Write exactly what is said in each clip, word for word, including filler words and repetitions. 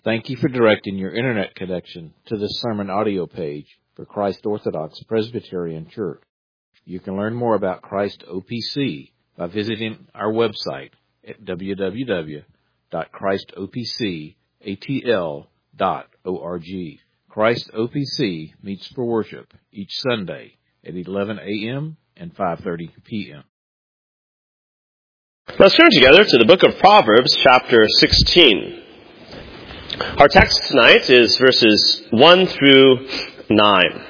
Thank you for directing your internet connection to this sermon audio page for Christ Orthodox Presbyterian Church. You can learn more about Christ O P C by visiting our website at w w w dot christ o p c a t l dot org. Christ O P C meets for worship each Sunday at eleven a.m. and five thirty p.m. Let's turn together to the book of Proverbs, chapter sixteen. Our text tonight is verses one through nine.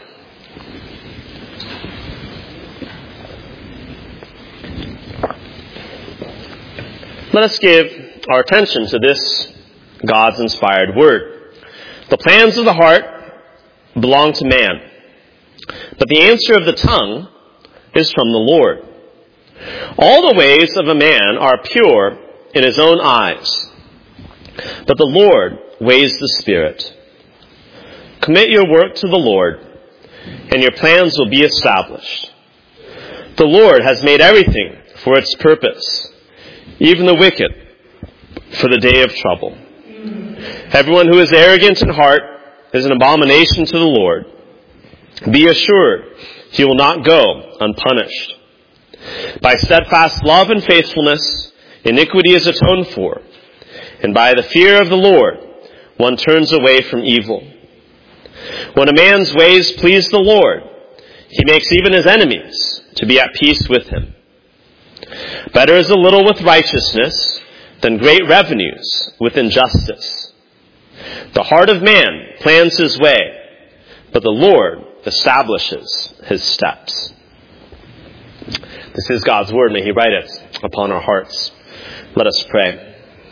Let us give our attention to this God's inspired word. The plans of the heart belong to man, but the answer of the tongue is from the Lord. All the ways of a man are pure in his own eyes, but the Lord weighs the spirit. Commit your work to the Lord, and your plans will be established. The Lord has made everything for its purpose, even the wicked for the day of trouble. Everyone who is arrogant in heart is an abomination to the Lord. Be assured, he will not go unpunished. By steadfast love and faithfulness, iniquity is atoned for, and by the fear of the Lord, one turns away from evil. When a man's ways please the Lord, he makes even his enemies to be at peace with him. Better is a little with righteousness than great revenues with injustice. The heart of man plans his way, but the Lord establishes his steps. This is God's word. May he write it upon our hearts. Let us pray.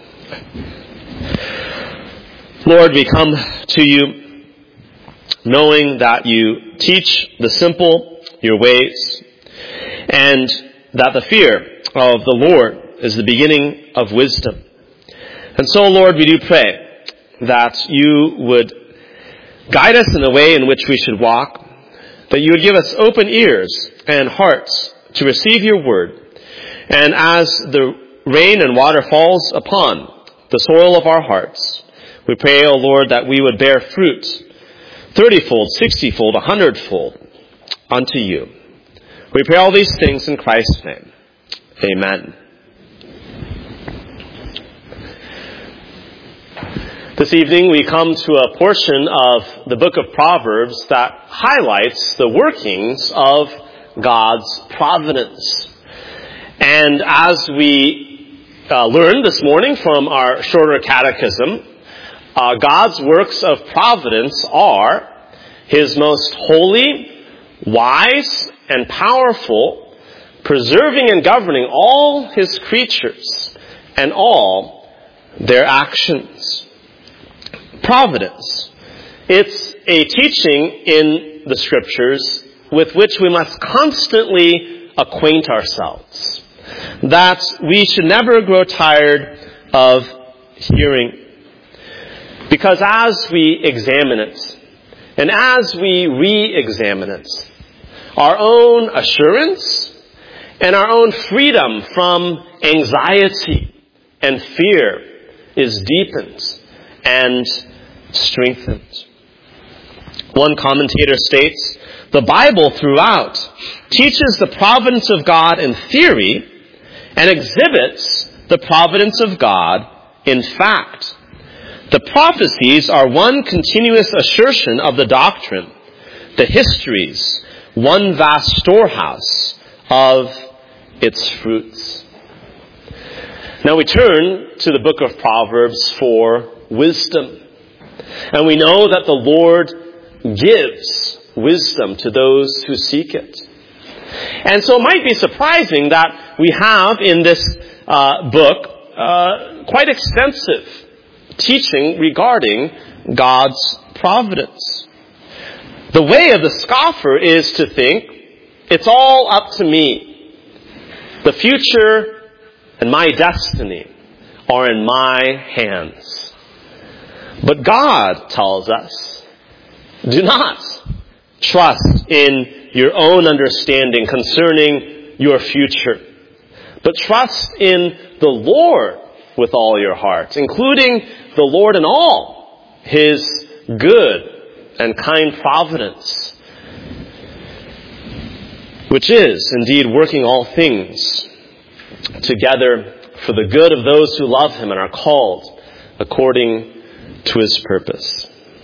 Lord, we come to you knowing that you teach the simple your ways, and that the fear of the Lord is the beginning of wisdom. And so, Lord, we do pray that you would guide us in the way in which we should walk, that you would give us open ears and hearts to receive your word, and as the rain and water falls upon the soil of our hearts, we pray, O Lord, that we would bear fruit thirty-fold, sixty-fold, a hundredfold unto you. We pray all these things in Christ's name. Amen. This evening we come to a portion of the book of Proverbs that highlights the workings of God's providence. And as we uh, learned this morning from our shorter catechism, uh, God's works of providence are his most holy, wise, and powerful, preserving and governing all his creatures and all their actions. Providence. It's a teaching in the Scriptures with which we must constantly acquaint ourselves, that we should never grow tired of hearing. Because as we examine it, and as we re-examine it, our own assurance and our own freedom from anxiety and fear is deepened and strengthened. One commentator states, the Bible throughout teaches the providence of God in theory and exhibits the providence of God in fact. The prophecies are one continuous assertion of the doctrine, the histories, one vast storehouse of its fruits. Now we turn to the book of Proverbs for wisdom. And we know that the Lord gives wisdom to those who seek it. And so it might be surprising that we have in this uh, book uh, quite extensive teaching regarding God's providence. The way of the scoffer is to think, it's all up to me. The future and my destiny are in my hands. But God tells us, do not trust in your own understanding concerning your future, but trust in the Lord with all your heart, including the Lord in all His good and kind providence, which is indeed working all things together for the good of those who love Him and are called according to His purpose.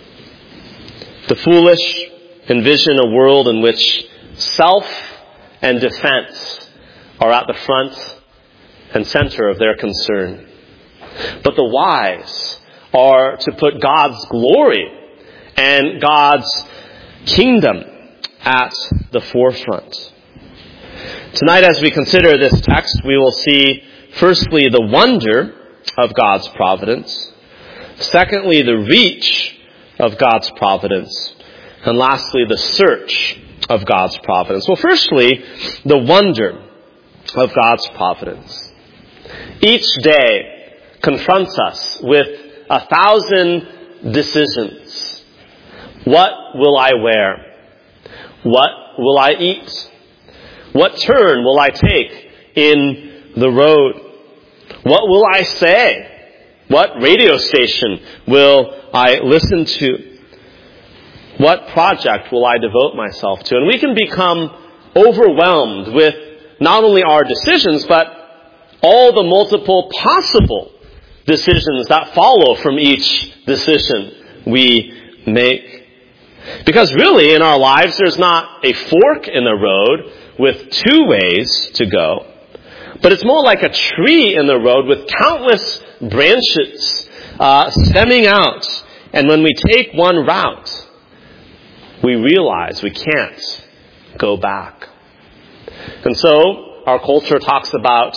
The foolish envision a world in which self and defense are at the front and center of their concern. But the wise are to put God's glory and God's kingdom at the forefront. Tonight, as we consider this text, we will see, firstly, the wonder of God's providence. Secondly, the reach of God's providence. And lastly, the search of God's providence. Well, firstly, the wonder of God's providence. Each day confronts us with a thousand decisions. What will I wear? What will I eat? What turn will I take in the road? What will I say? What radio station will I listen to? What project will I devote myself to? And we can become overwhelmed with not only our decisions, but all the multiple possible decisions that follow from each decision we make. Because really, in our lives, there's not a fork in the road with two ways to go, but it's more like a tree in the road with countless branches uh, stemming out. And when we take one route, we realize we can't go back. And so our culture talks about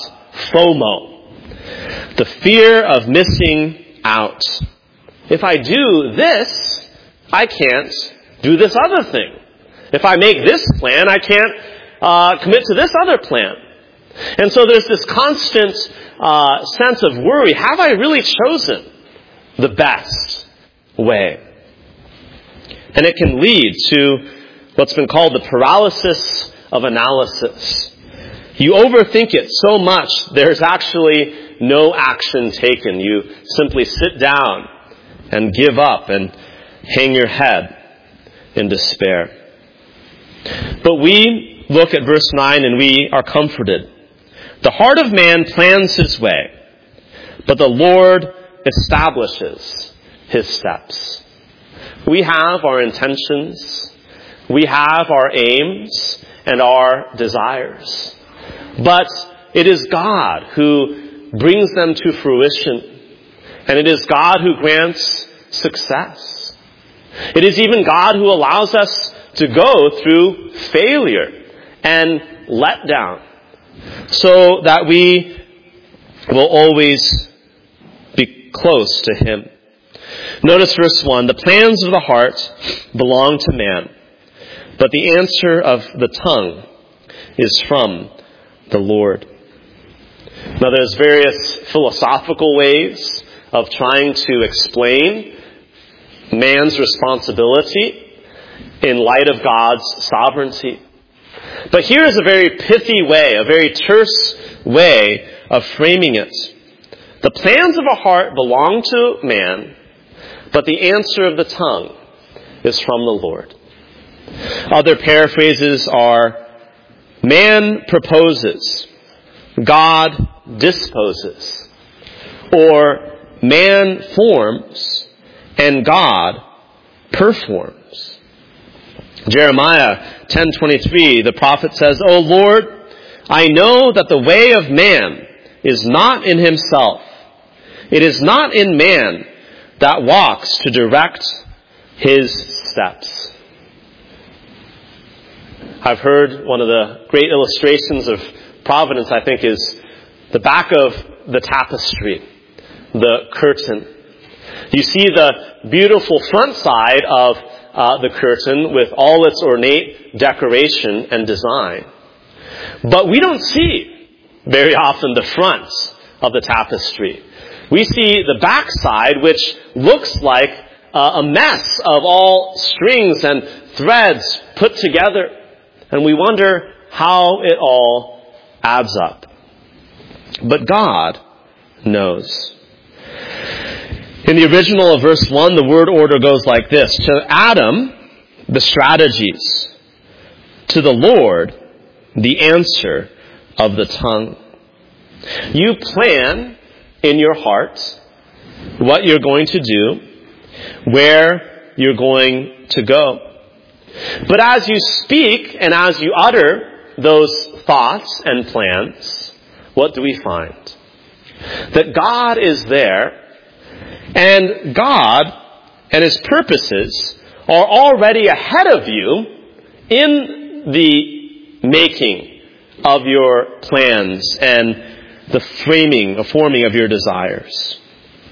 FOMO, the fear of missing out. If I do this, I can't do this other thing. If I make this plan, I can't uh, commit to this other plan. And so there's this constant uh, sense of worry. Have I really chosen the best way? And it can lead to what's been called the paralysis of analysis. You overthink it so much, there's actually no action taken. You simply sit down and give up and hang your head in despair. But we look at verse nine and we are comforted. The heart of man plans his way, but the Lord establishes his steps. We have our intentions, we have our aims and our desires, but it is God who brings them to fruition, and it is God who grants success. It is even God who allows us to go through failure and letdown, so that we will always be close to Him. Notice verse one, the plans of the heart belong to man, but the answer of the tongue is from the Lord. Now there's various philosophical ways of trying to explain man's responsibility in light of God's sovereignty. But here is a very pithy way, a very terse way of framing it. The plans of a heart belong to man, but the answer of the tongue is from the Lord. Other paraphrases are, man proposes, God disposes, or man forms and God performs. Jeremiah ten twenty-three, the prophet says, O Lord, I know that the way of man is not in himself. It is not in man that walks to direct his steps. I've heard one of the great illustrations of providence, I think, is the back of the tapestry, the curtain. You see the beautiful front side of uh, the curtain with all its ornate decoration and design. But we don't see very often the front of the tapestry. We see the back side, which looks like uh, a mess of all strings and threads put together. And we wonder how it all adds up. But God knows. In the original of verse one, the word order goes like this. To Adam, the strategies. To the Lord, the answer of the tongue. You plan in your heart what you're going to do, where you're going to go. But as you speak and as you utter those thoughts and plans, what do we find? That God is there, and God and His purposes are already ahead of you in the making of your plans and the framing, the forming of your desires.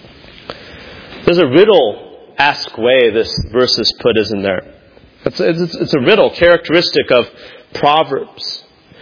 There's a riddle-esque way this verse is put, isn't there? It's, it's, it's a riddle, characteristic of Proverbs.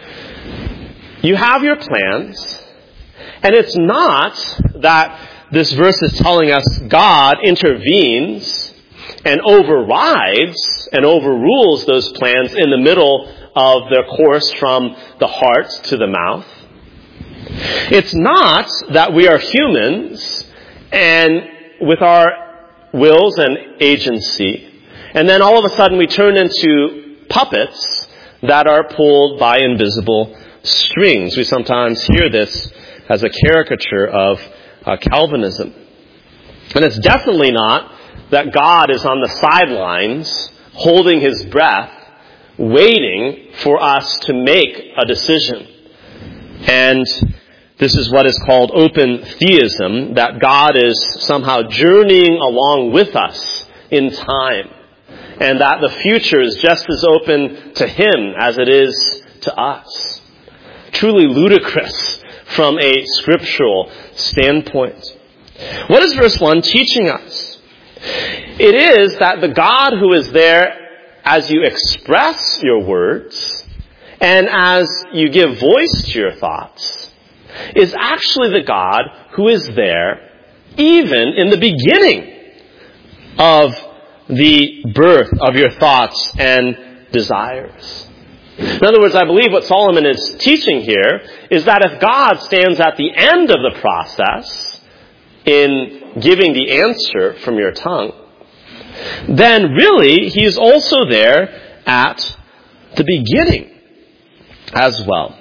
You have your plans, and it's not that this verse is telling us God intervenes and overrides and overrules those plans in the middle of their course from the heart to the mouth. It's not that we are humans and with our wills and agency, and then all of a sudden we turn into puppets that are pulled by invisible strings. We sometimes hear this as a caricature of uh, Calvinism. And it's definitely not that God is on the sidelines holding His breath, waiting for us to make a decision. And this is what is called open theism, that God is somehow journeying along with us in time, and that the future is just as open to Him as it is to us. Truly ludicrous from a scriptural standpoint. What is verse one teaching us? It is that the God who is there as you express your words and as you give voice to your thoughts is actually the God who is there even in the beginning of the birth of your thoughts and desires. In other words, I believe what Solomon is teaching here is that if God stands at the end of the process in giving the answer from your tongue, then really He is also there at the beginning as well.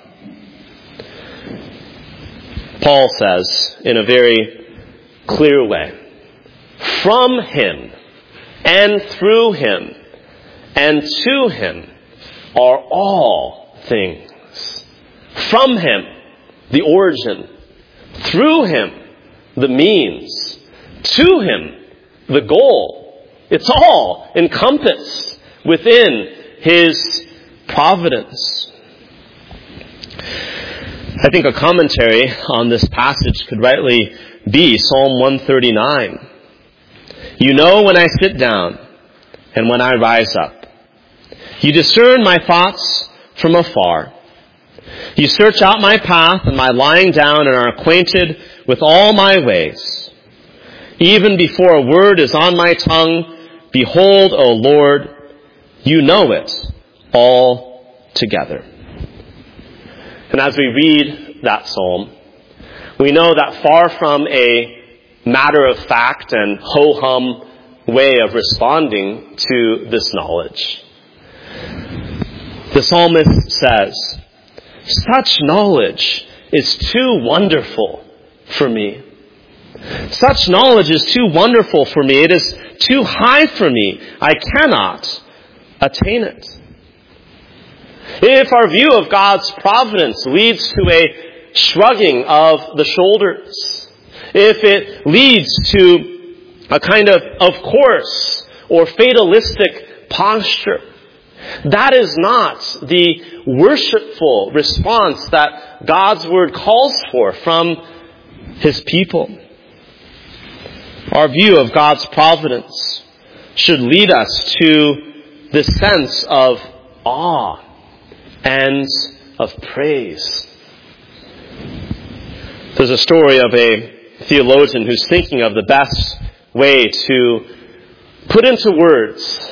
Paul says in a very clear way, from Him and through Him and to Him are all things. From Him, the origin. Through Him, the means. To Him, the goal. It's all encompassed within His providence. I think a commentary on this passage could rightly be Psalm one thirty-nine. You know when I sit down and when I rise up. You discern my thoughts from afar. You search out my path and my lying down and are acquainted with all my ways. Even before a word is on my tongue, behold, O Lord, you know it all together. And as we read that psalm, we know that far from a matter of fact and ho-hum way of responding to this knowledge, the psalmist says, such knowledge is too wonderful for me. Such knowledge is too wonderful for me. It is too high for me. I cannot attain it. If our view of God's providence leads to a shrugging of the shoulders, if it leads to a kind of of course or fatalistic posture, that is not the worshipful response that God's Word calls for from His people. Our view of God's providence should lead us to this sense of awe and of praise. There's a story of a theologian who's thinking of the best way to put into words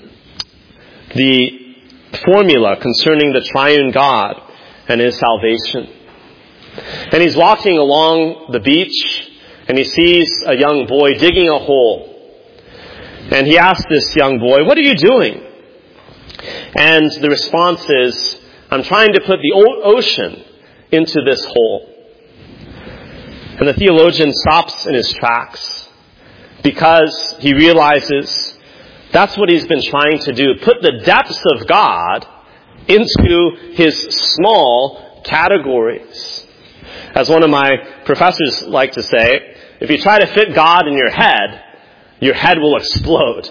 the formula concerning the triune God and His salvation. And he's walking along the beach and he sees a young boy digging a hole. And he asks this young boy, "What are you doing?" And the response is, "I'm trying to put the ocean into this hole." And the theologian stops in his tracks because he realizes that's what he's been trying to do, put the depths of God into his small categories. As one of my professors like to say, if you try to fit God in your head, your head will explode.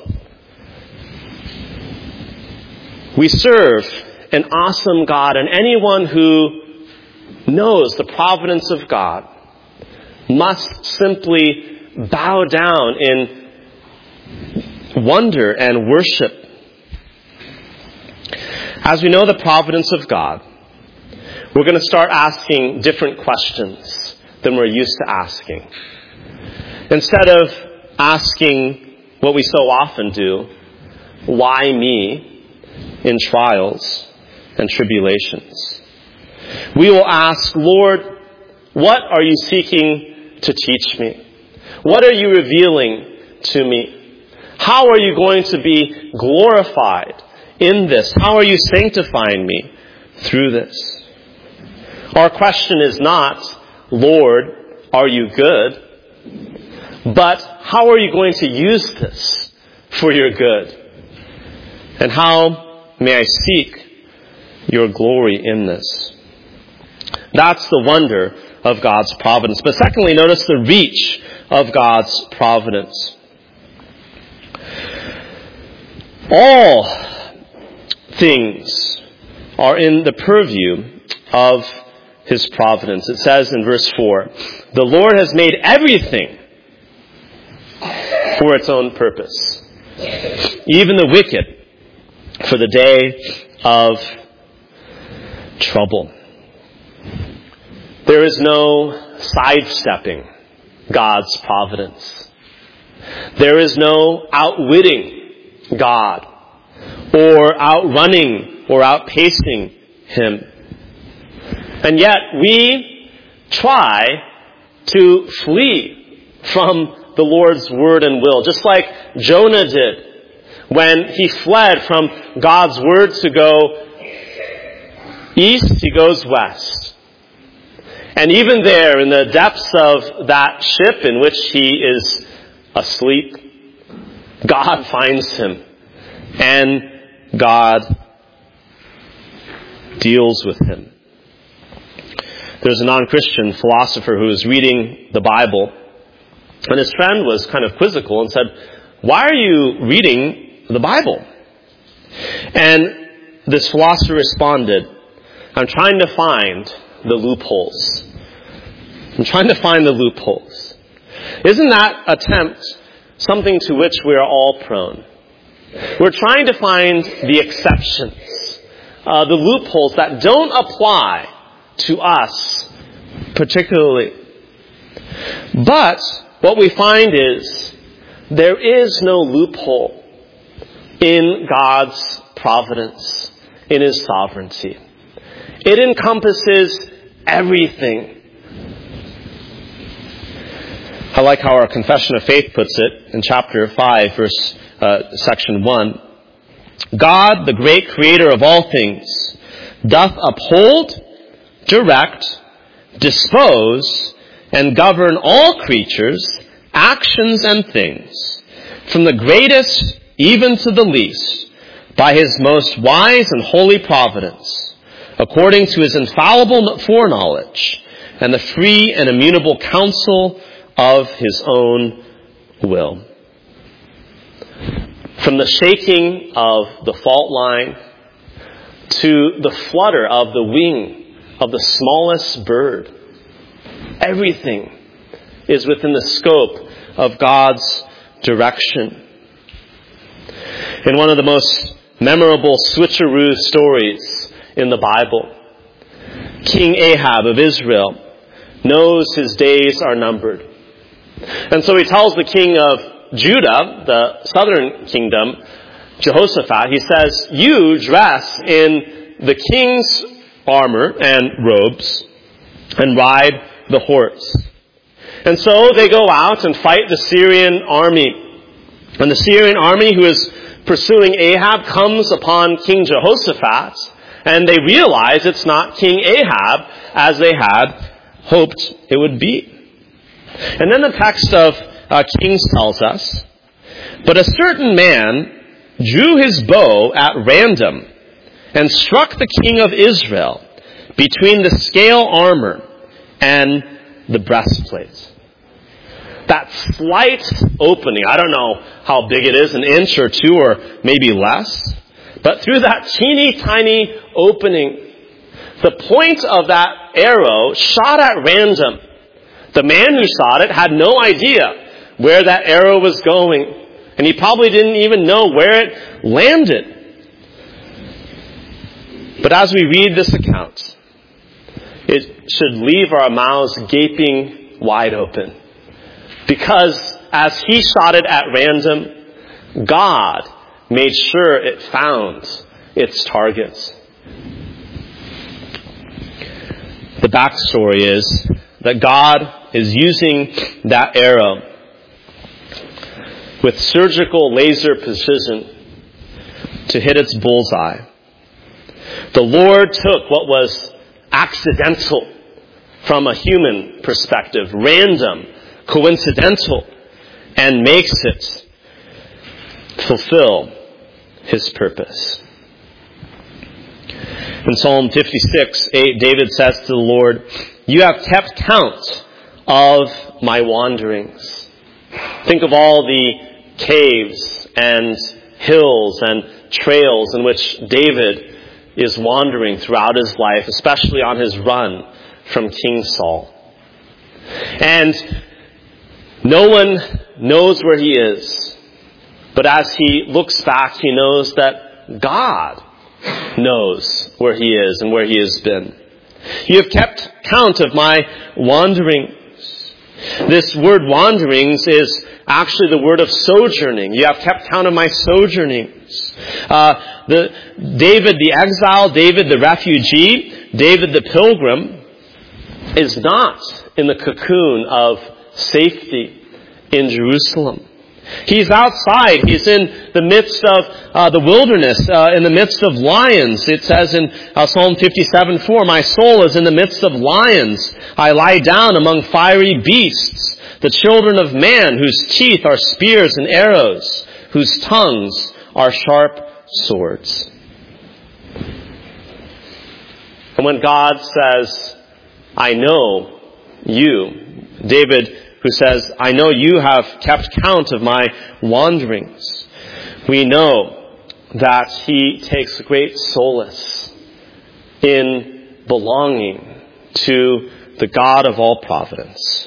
We serve an awesome God, and anyone who knows the providence of God must simply bow down in wonder and worship. As we know the providence of God, we're going to start asking different questions than we're used to asking. Instead of asking what we so often do, why me, in trials and tribulations, we will ask, Lord, what are you seeking to teach me? What are you revealing to me? How are you going to be glorified in this? How are you sanctifying me through this? Our question is not, Lord, are you good? But how are you going to use this for your good? And how may I seek your glory in this? That's the wonder of God's providence. But secondly, notice the reach of God's providence. All things are in the purview of his providence. It says in verse four, the Lord has made everything for its own purpose, even the wicked for the day of trouble. There is no sidestepping God's providence. There is no outwitting God or outrunning or outpacing him. And yet we try to flee from the Lord's word and will, just like Jonah did when he fled from God's word to go east, he goes west. And even there, in the depths of that ship in which he is asleep, God finds him. And God deals with him. There's a non-Christian philosopher who was reading the Bible, and his friend was kind of quizzical and said, "Why are you reading the Bible?" And this philosopher responded, "I'm trying to find the loopholes. I'm trying to find the loopholes." Isn't that attempt something to which we are all prone? We're trying to find the exceptions, uh, the loopholes that don't apply to us particularly. But what we find is there is no loophole in God's providence, in his sovereignty. It encompasses everything. I like how our Confession of Faith puts it in chapter five, verse uh, section one. God, the great creator of all things, doth uphold, direct, dispose, and govern all creatures, actions, and things, from the greatest even to the least, by his most wise and holy providence, according to his infallible foreknowledge, and the free and immutable counsel of his own will. From the shaking of the fault line to the flutter of the wing of the smallest bird, everything is within the scope of God's direction. In one of the most memorable switcheroo stories in the Bible, King Ahab of Israel knows his days are numbered. And so he tells the king of Judah, the southern kingdom, Jehoshaphat, he says, "You dress in the king's armor and robes and ride the horse. And so they go out and fight the Syrian army. And the Syrian army who is pursuing Ahab comes upon King Jehoshaphat, and they realize it's not King Ahab as they had hoped it would be. And then the text of uh, Kings tells us, "But a certain man drew his bow at random and struck the king of Israel between the scale armor and the breastplate." That slight opening, I don't know how big it is, an inch or two or maybe less, but through that teeny tiny opening, the point of that arrow shot at random. The man who shot it had no idea where that arrow was going, and he probably didn't even know where it landed. But as we read this account, it should leave our mouths gaping wide open. Because as he shot it at random, God made sure it found its target. The backstory is that God is using that arrow with surgical laser precision to hit its bullseye. The Lord took what was accidental from a human perspective, random, coincidental, and makes it fulfill his purpose. In Psalm fifty-six, eight, David says to the Lord, "You have kept count of my wanderings." Think of all the caves and hills and trails in which David is wandering throughout his life, especially on his run from King Saul. And no one knows where he is, but as he looks back, he knows that God knows where he is and where he has been. "You have kept count of my wanderings." This word wanderings is actually the word of sojourning. You have kept count of my sojournings. Uh, the David the exile, David the refugee, David the pilgrim is not in the cocoon of safety in Jerusalem. He's outside. He's in the midst of uh, the wilderness, uh, in the midst of lions. It says in uh, Psalm fifty-seven four, "My soul is in the midst of lions. I lie down among fiery beasts, the children of man, whose teeth are spears and arrows, whose tongues are sharp swords." And when God says, "I know you," David who says, "I know you have kept count of my wanderings," we know that he takes great solace in belonging to the God of all providence.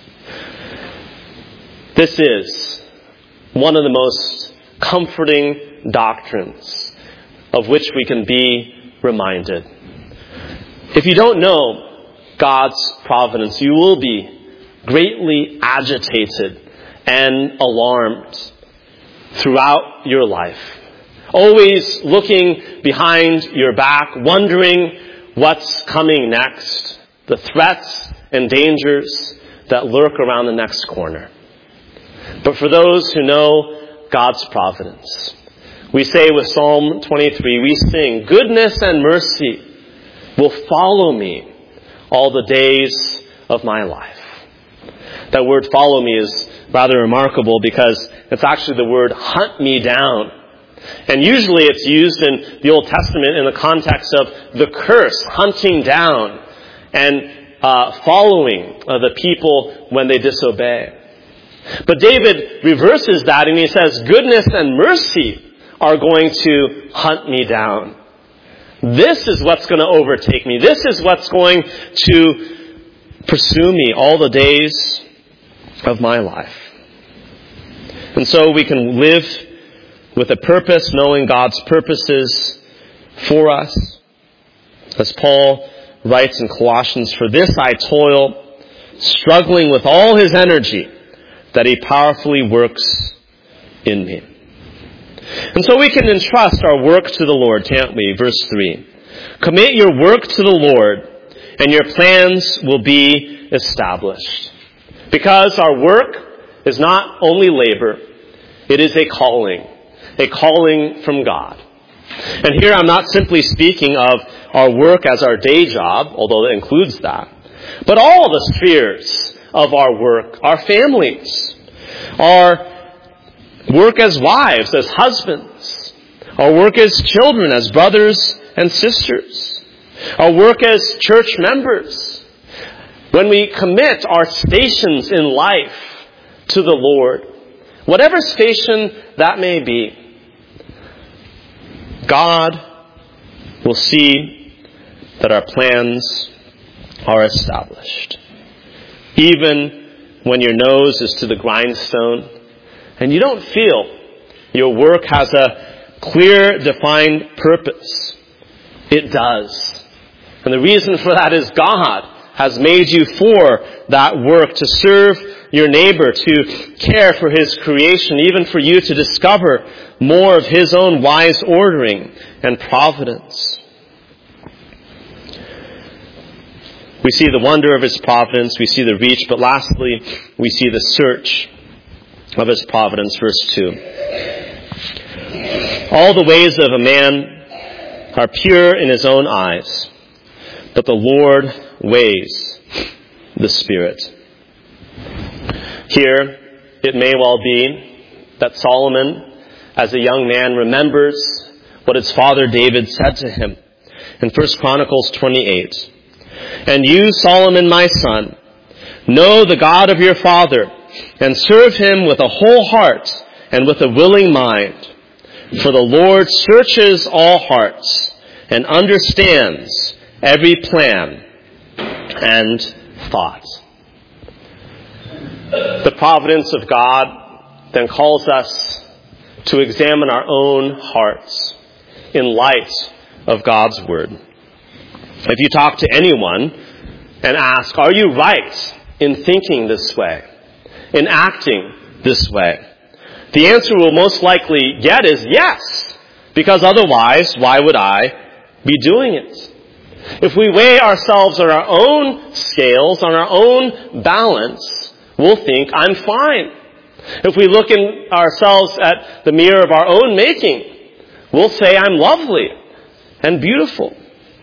This is one of the most comforting doctrines of which we can be reminded. If you don't know God's providence, you will be greatly agitated and alarmed throughout your life. Always looking behind your back, wondering what's coming next, the threats and dangers that lurk around the next corner. But for those who know God's providence, we say with Psalm twenty-three, we sing, "Goodness and mercy will follow me all the days of my life." That word "follow me" is rather remarkable because it's actually the word "hunt me down." And usually it's used in the Old Testament in the context of the curse, hunting down and uh, following uh, the people when they disobey. But David reverses that and he says, "Goodness and mercy are going to hunt me down." This is what's going to overtake me. This is what's going to pursue me all the days of my life. And so we can live with a purpose, knowing God's purposes for us. As Paul writes in Colossians, "For this I toil, struggling with all his energy, that he powerfully works in me." And so we can entrust our work to the Lord, can't we? Verse three. "Commit your work to the Lord, and your plans will be established." Because our work is not only labor, it is a calling, a calling from God. And here I'm not simply speaking of our work as our day job, although it includes that, but all the spheres of our work, our families, our work as wives, as husbands, our work as children, as brothers and sisters, our work as church members. When we commit our stations in life to the Lord, whatever station that may be, God will see that our plans are established. Even when your nose is to the grindstone and you don't feel your work has a clear, defined purpose, it does. And the reason for that is God has made you for that work, to serve your neighbor, to care for his creation, even for you to discover more of his own wise ordering and providence. We see the wonder of his providence, we see the reach, but lastly, we see the search of his providence. Verse two. All the ways of a man are pure in his own eyes, but the Lord weighs the Spirit. Here, it may well be that Solomon, as a young man, remembers what his father David said to him in First Chronicles twenty-eight. And you, Solomon, my son, know the God of your father, and serve him with a whole heart and with a willing mind. For the Lord searches all hearts and understands every plan and thought. The providence of God then calls us to examine our own hearts in light of God's Word. If you talk to anyone and ask, are you right in thinking this way, in acting this way? The answer we'll most likely get is yes, because otherwise, why would I be doing it? If we weigh ourselves on our own scales, on our own balance, we'll think, I'm fine. If we look in ourselves at the mirror of our own making, we'll say, I'm lovely and beautiful.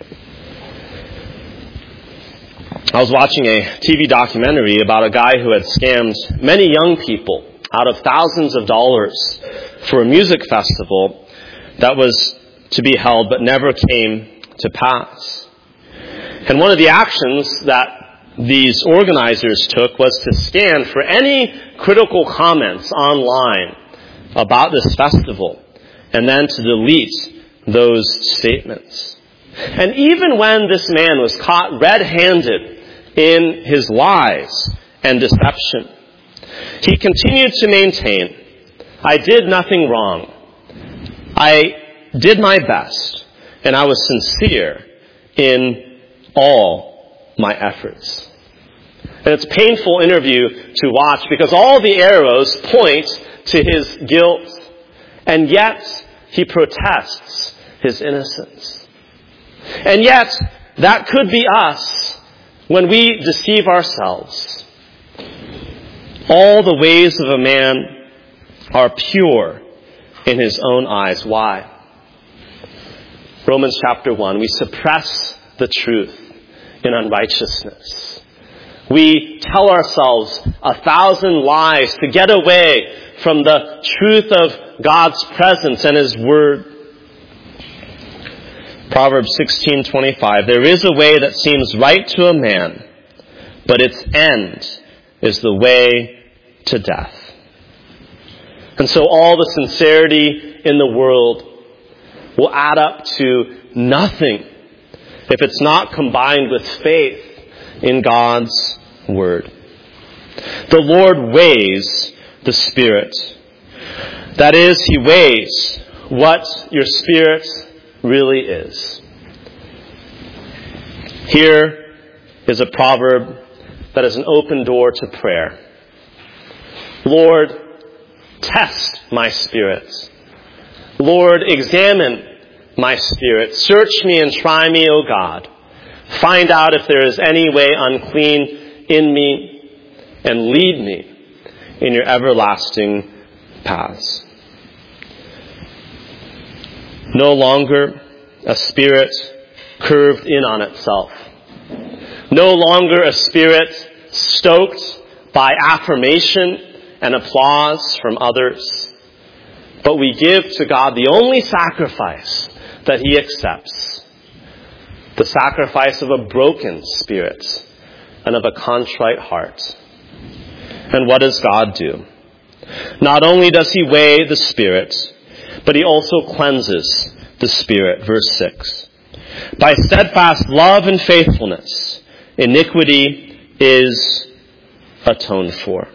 I was watching a T V documentary about a guy who had scammed many young people out of thousands of dollars for a music festival that was to be held but never came to pass. And one of the actions that these organizers took was to scan for any critical comments online about this festival and then to delete those statements. And even when this man was caught red-handed in his lies and deception, he continued to maintain, I did nothing wrong. I did my best, and I was sincere in all my efforts. And it's a painful interview to watch because all the arrows point to his guilt, and yet he protests his innocence. And yet, that could be us when we deceive ourselves. All the ways of a man are pure in his own eyes. Why? Romans chapter one, we suppress the truth in unrighteousness. We tell ourselves a thousand lies to get away from the truth of God's presence and his word. Proverbs sixteen twenty-five, there is a way that seems right to a man, but its end is the way to death. And so all the sincerity in the world will add up to nothing if it's not combined with faith in God's Word. The Lord weighs the Spirit. That is, He weighs what your spirit really is. Here is a proverb that is an open door to prayer. Lord, test my spirit. Lord, examine my spirit. Search me and try me, O God. Find out if there is any way unclean in me, and lead me in your everlasting paths. No longer a spirit curved in on itself. No longer a spirit stoked by affirmation and applause from others. But we give to God the only sacrifice that He accepts. The sacrifice of a broken spirit and of a contrite heart. And what does God do? Not only does He weigh the spirit, but He also cleanses the spirit. Verse six. By steadfast love and faithfulness, iniquity is atoned for.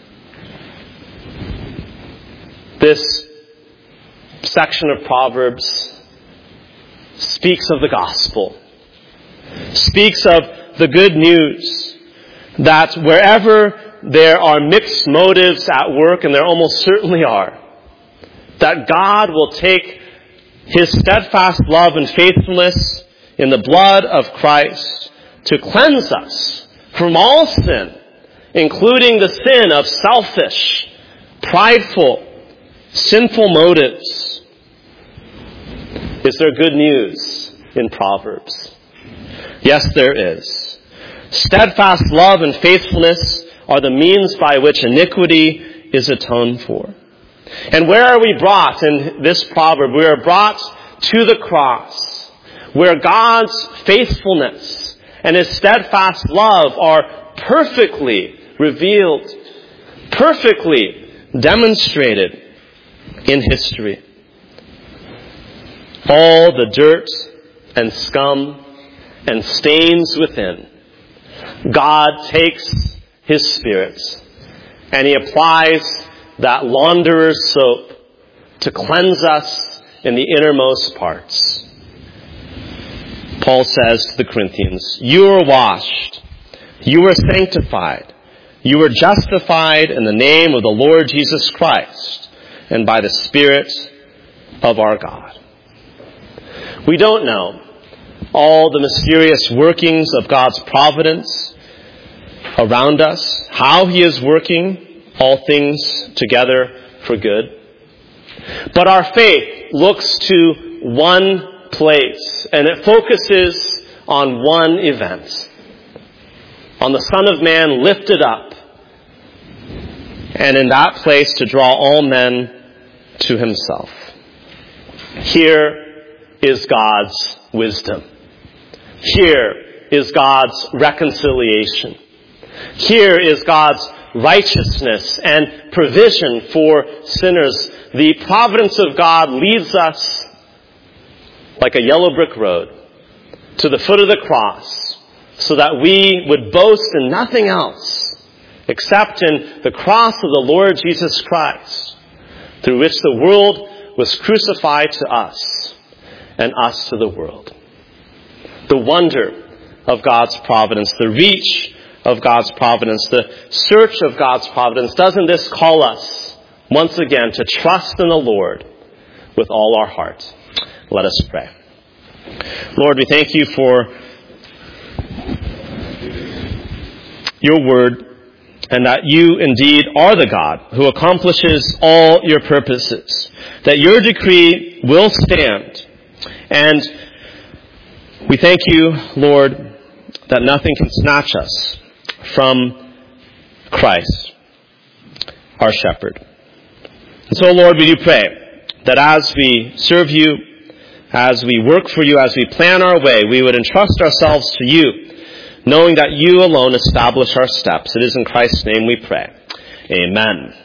This section of Proverbs speaks of the gospel, speaks of the good news that wherever there are mixed motives at work, and there almost certainly are, that God will take His steadfast love and faithfulness in the blood of Christ to cleanse us from all sin, including the sin of selfish, prideful, sinful motives. Is there good news in Proverbs? Yes, there is. Steadfast love and faithfulness are the means by which iniquity is atoned for. And where are we brought in this proverb? We are brought to the cross, where God's faithfulness and His steadfast love are perfectly revealed, perfectly demonstrated in history. All the dirt and scum and stains within, God takes His Spirit and He applies that launderer's soap to cleanse us in the innermost parts. Paul says to the Corinthians, you are washed, you are sanctified, you are justified in the name of the Lord Jesus Christ and by the Spirit of our God. We don't know all the mysterious workings of God's providence around us, how He is working all things together for good. But our faith looks to one place, and it focuses on one event. On the Son of Man lifted up, and in that place to draw all men to Himself. Here is God's wisdom. Here is God's reconciliation. Here is God's righteousness and provision for sinners. The providence of God leads us like a yellow brick road to the foot of the cross, so that we would boast in nothing else except in the cross of the Lord Jesus Christ, through which the world was crucified to us and us to the world. The wonder of God's providence, the reach of God's providence, the search of God's providence. Doesn't this call us once again to trust in the Lord with all our heart? Let us pray. Lord, we thank You for Your word, and that You indeed are the God who accomplishes all Your purposes, that Your decree will stand. And we thank You, Lord, that nothing can snatch us from Christ, our shepherd. And so, Lord, we do pray that as we serve You, as we work for You, as we plan our way, we would entrust ourselves to You, knowing that You alone establish our steps. It is in Christ's name we pray. Amen.